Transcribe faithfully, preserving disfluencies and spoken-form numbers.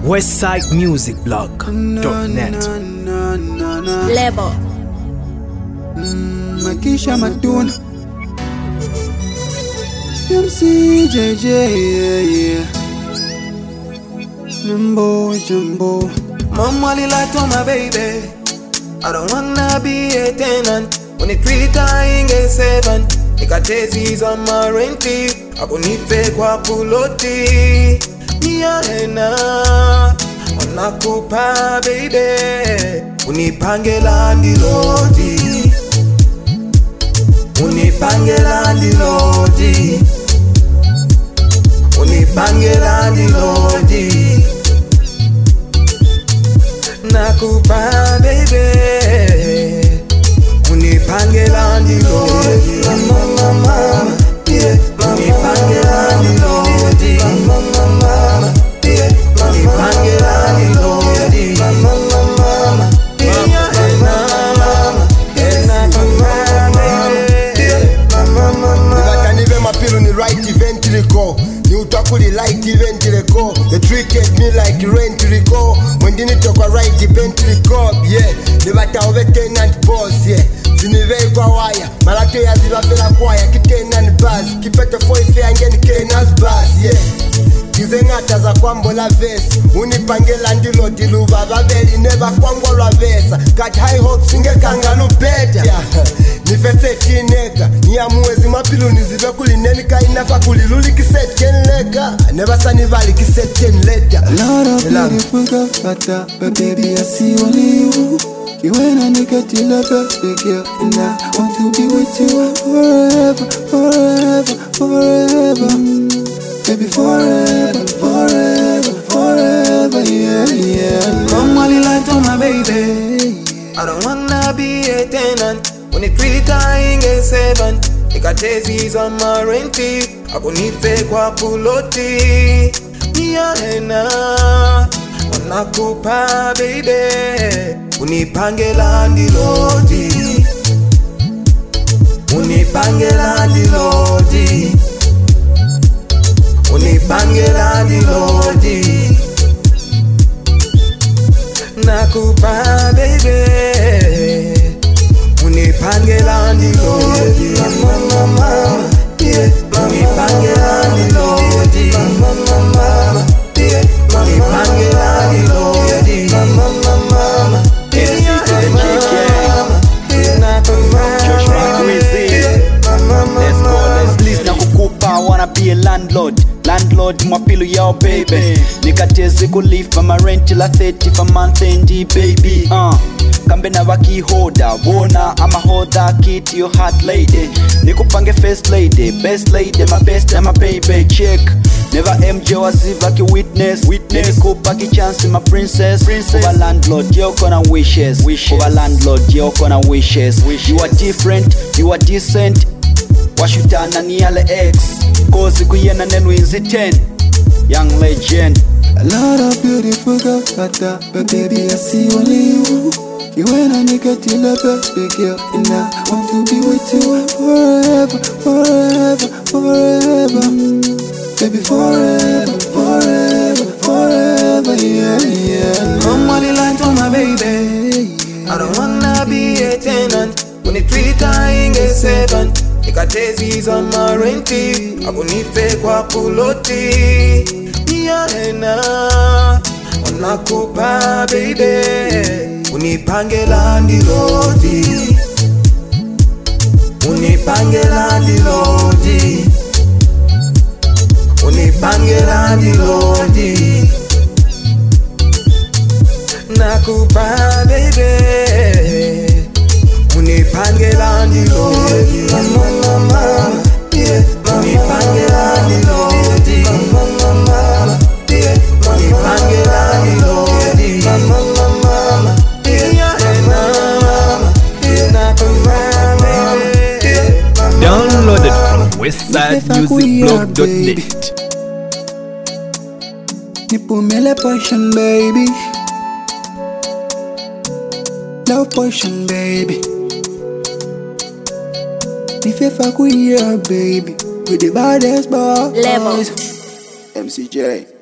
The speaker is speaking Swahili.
westside music blog dot net. Label mm, Makisha Matuna M C J J, yeah, yeah. Jumbo, Jumbo. Mama lied to my baby. I don't wanna be a tenant. When it three times a seven, nika chases on my renty. Ako nife kwa puloti. Nia hena wanakupa baby. Unipange landi lodi. Unipange landi lodi. Unipange landi lodi. Nakupa baby. Unipange landi lodi. Mama mama, yeah. Unipange landi lodi. Mama mama, yeah. Unipange landi lodi. Mama mama, yeah. Mama, yeah. Nakupa baby. Mama mama. Nibatanive mapilu ni right event liko. Ni utakuli like event liko. The trick at me like rent liko. Mwendini tokwa right event liko. Yeah. Nibata ove tenant boss, yeah. Zinivei kwa waya. Malate ya zivafela kwaya. Kitenant buzz. Kipete foife angeni kenas buzz, yeah. Kizengata za kwambo la vesi. Unipange landilo diluba babeli. Neba kwango la vesa. Got high hopes inge kangalu better, yeah. Nifese chineka. Niyamuwezi mapilu nizive kulinenika. Inafa kuliluli kiset kenleka. Never sanivali kiset ten later. A lot of beautiful girls out there, but baby I see only you. You when I nigga till I birthday girl, and I want to be with you forever, forever, forever. Baby forever, forever, forever, yeah, yeah. Mama lied to my baby. I don't wanna be a tenant. When it three times a seven, nika chases on my renty. Ako nife kwa puloti. Nia hena wanakupa baby. Unipange landi lodi. Unipange landi lodi. Unipange landi lodi. Nakupa baby. Unipange landi lodi. Mama mama, yeah. Unipange landi lodi. Mama mama, yeah. Unipange landi lodi. Mama mama, yeah. Let's go, let's please na kukupa. I wanna be a landlord. Landlord mwapilu yao baby. Nikatezi kulifa ma rent la thirty for month endi baby. Uh Kambe na waki hoda. Wona ama hoda kiti your hot lady. Nikupange first lady. Best lady my best and my baby. Check. Never M J waziva ki witness. Witness. Nikupa ki chance my princess. Princess. Over landlord yo kona wishes. Wishes. Over landlord yo kona wishes. Wishes. You are different. You are decent. Washutana ni ale X. Kozi kuyena nenu inzi ten. Young legend. A lot of beautiful girls out there, but baby I see only you. You when I nigga till I birthday girl, and I want to be with you forever, forever, forever. Baby forever, forever, forever, yeah, yeah. Mama lied to my baby. I don't wanna be a tenant. When it three times a seven, nika chases on my renty. Ako nife kwa puloti. Nia hena wanakupa baby. Unipange landi lodi. Unipange landi lodi. Unipange landi lodi. Nakupa baby. Unipange landi lodi. Mama mama, yeah. Unipange landi lodi. Mama mama, yeah. Unipange landi lodi. Mama mama, yeah. Mama, yeah. Nakupa baby. Downloaded from westside music blog dot net. Nipumele potion baby. Love potion baby. Nifefa kuya baby. With the baddest boys. Label M C J.